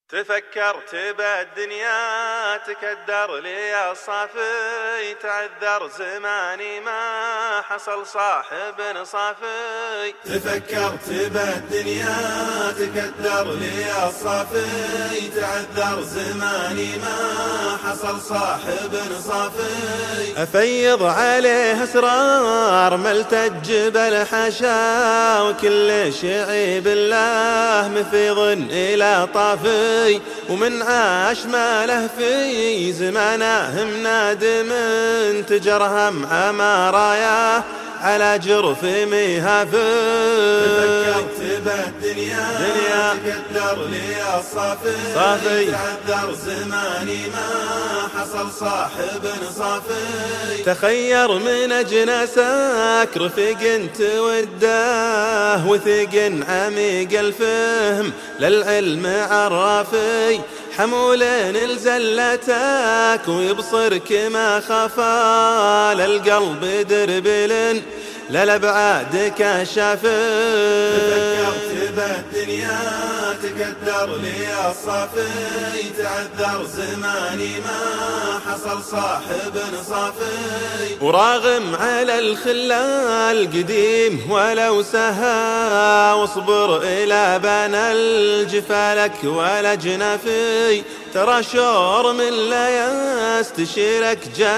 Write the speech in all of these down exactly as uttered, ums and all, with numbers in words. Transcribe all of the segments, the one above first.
تفكرت بالدنيا تكدر لي الصافي، تعذر زماني ما حصل صاحب صافي. تفكرت بالدنيا تكدر لي الصافي، تعذر زماني ما حصل صاحب صافي. أفيض عليه أسرار ملتج بالحشا، وكل شيء بالله مفيض إلى طافي. ومن عاش ماله في زمانه منادم، تجرهم عماراياه على جرف مهافي. تفكرت بالدنيا دنيا تقدر لي الصافي، صافي تعذر زماني ما حصل صاحب صافي. تخير من أجناسك رفيق توده، وثق عميق الفهم للعلم عرافي. حمولين لزلتك ويبصرك ما خفى، للقلب دربل للأبعاد كشافي. تفكرت بالدنيا تقدر لي الصافي، تعذر زماني ما حصل صاحب صافي. وراغم على الخلال قديم ولو سها، واصبر إلى بنا الجفالك ولا جنافي. ترى شعر من لا يستشيرك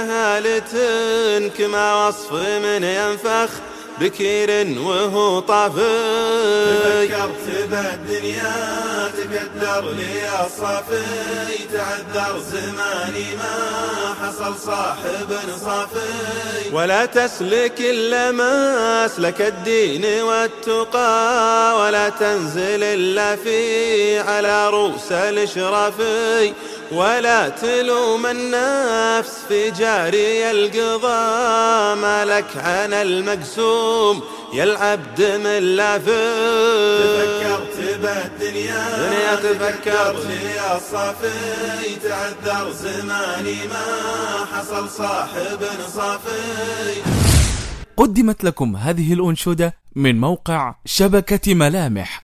جهالة، كما وصف من ينفخ بكير وهو طافي. تفكرت بالدنيا تقدر لي الصافي، تعذر زماني ما حصل صاحب صافي. ولا تسلك إلا مسلك الدين والتقى، ولا تنزل إلا في على رؤوس الإشرافي. ولا تلوم النفس في جاري القضاء، مالك عن المقسوم يا العبد من لافي. تفكرت بالدنيا دنيا تفكر لي الصافي، تعذر زماني ما حصل صاحب صافي. قدمت لكم هذه الأنشودة من موقع شبكة ملامح.